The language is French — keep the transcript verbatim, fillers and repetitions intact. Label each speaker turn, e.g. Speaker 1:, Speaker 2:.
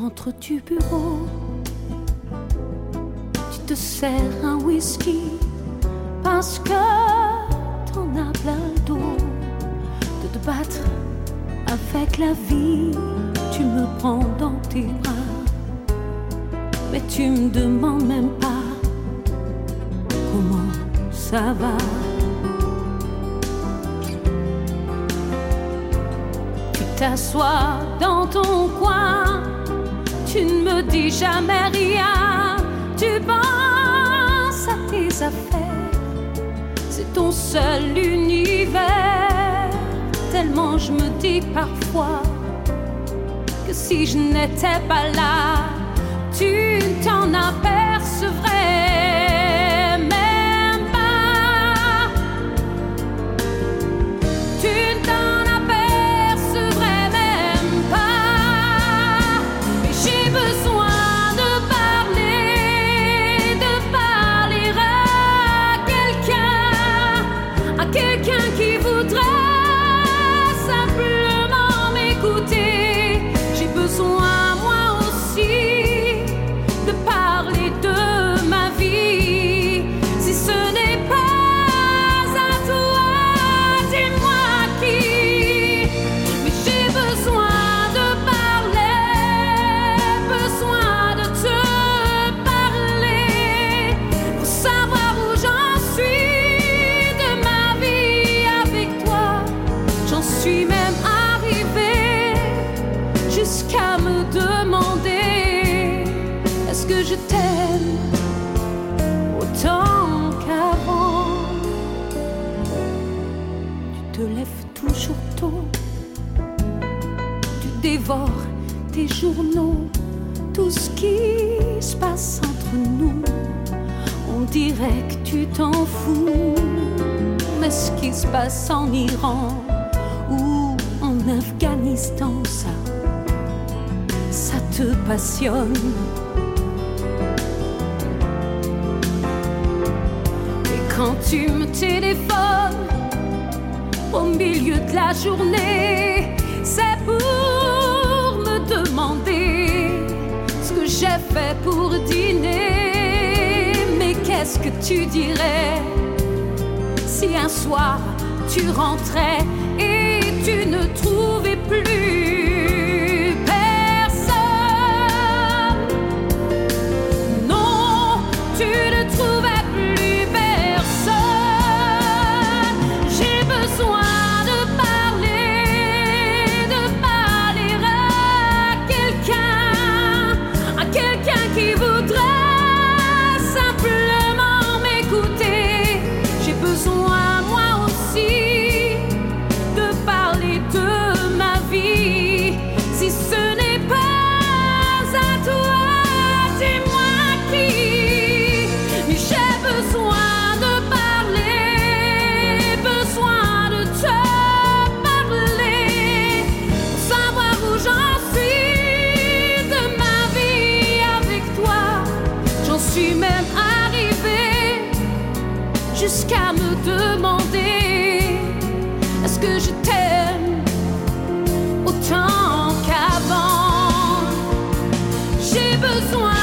Speaker 1: rentres du bureau, tu te sers un whisky parce que t'en as plein le dos de te battre avec la vie. Tu me prends dans tes bras, mais tu me demandes même pas comment ça va. Tu t'assois dans ton coin, tu ne me dis jamais rien, tu penses à tes affaires, c'est ton seul univers. Tellement je me dis parfois que si je n'étais pas là, tu ne t'en apercevrais même pas. Tu ne t'en apercevrais même pas. Mais j'ai besoin de parler, de parler à quelqu'un, à quelqu'un qui voudrait simplement m'écouter. J'ai besoin moi aussi de parler de ma vie. Si ce n'est pas à toi, dis-moi qui. Mais j'ai besoin de parler, besoin de te parler, pour savoir où j'en suis de ma vie avec toi. J'en suis même arrivée jusqu'à me demander, est-ce que je t'aime autant qu'avant? Tu te lèves toujours tôt, tu dévores tes journaux, tout ce qui se passe entre nous, on dirait que tu t'en fous. Mais ce qui se passe en Iran ou en Afghanistan, ça, ça te passionne. Et quand tu me téléphones au milieu de la journée, c'est pour me demander ce que j'ai fait pour dîner. Mais qu'est-ce que tu dirais si un soir tu rentrais et tu ne trouvais plus personne? Non, tu ne trouvais plus personne. J'ai besoin de parler, de parler à quelqu'un, à quelqu'un qui voudrait simplement m'écouter. J'ai besoin moi aussi de parler de ma vie. Si ce n'est pas à toi, dis-moi qui. Mais j'ai besoin de parler, besoin de te parler, pour savoir où j'en suis de ma vie avec toi. J'en suis même arrivée jusqu'à me demander, est-ce que je t'aime autant qu'avant? J'ai besoin